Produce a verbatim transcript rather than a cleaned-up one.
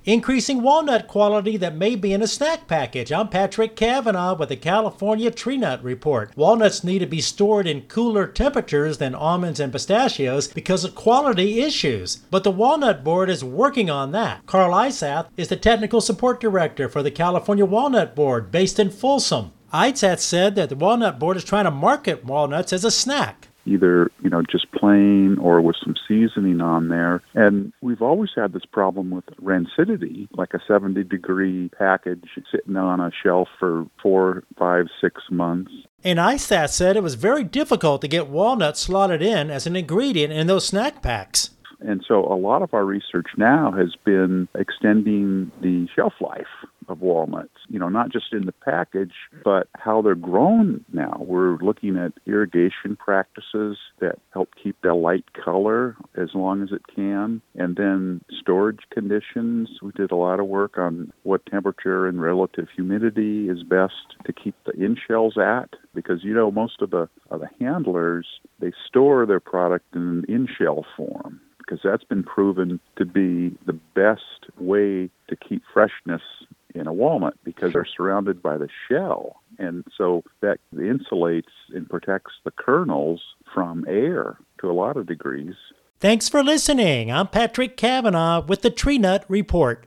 Increasing walnut quality that may be in a snack package. I'm Patrick Cavanaugh with the California Tree Nut Report. Walnuts need to be stored in cooler temperatures than almonds and pistachios because of quality issues. But the Walnut Board is working on that. Carl Eisath is the Technical Support Director for the California Walnut Board based in Folsom. Eisath said that the Walnut Board is trying to market walnuts as a snack. Either, you know, just plain or with some seasoning on there. And we've always had this problem with rancidity, like a seventy degree package sitting on a shelf for four, five, six months. And Eisath said it was very difficult to get walnuts slotted in as an ingredient in those snack packs. And so a lot of our research now has been extending the shelf life of walnuts, you know, not just in the package, but how they're grown now. We're looking at irrigation practices that help keep the light color as long as it can, and then storage conditions. We did a lot of work on what temperature and relative humidity is best to keep the in-shells at, because, you know, most of the, of the handlers, they store their product in an in-shell form, because that's been proven to be the best way to keep freshness in a walnut, because they're surrounded by the shell. And so that insulates and protects the kernels from air to a lot of degrees. Thanks for listening. I'm Patrick Cavanaugh with the Tree Nut Report.